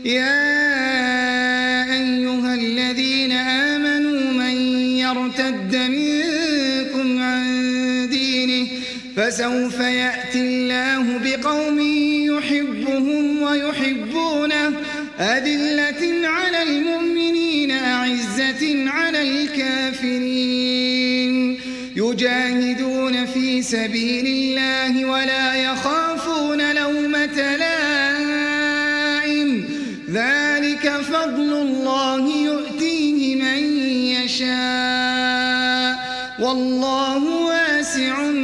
يا أيها الذين آمنوا من يرتد منكم عن دينه فسوف يأتي الله بقوم يحبهم ويحبونه أذلة على المؤمنين أعزة على الكافرين يجاهدون في سبيل الله ولا يخافون لومة لائم ذلك فضل الله يؤتيه من يشاء والله واسع